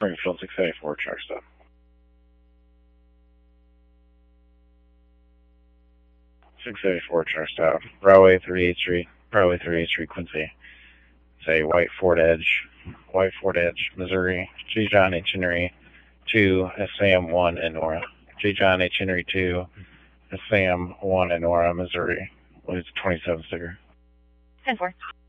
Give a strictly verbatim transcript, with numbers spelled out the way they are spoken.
Springfield six seventy-four, track stop. six seventy-four, track stop. Broadway thirty-eighth Street, Broadway thirty-eighth Street, Quincy. Say White Ford Edge, White Ford Edge, Missouri. G. John Itinerary two, S A M one, Enora. G. John Itinerary two, S A M one, Enora, Missouri. What is twenty-seven sticker? ten four.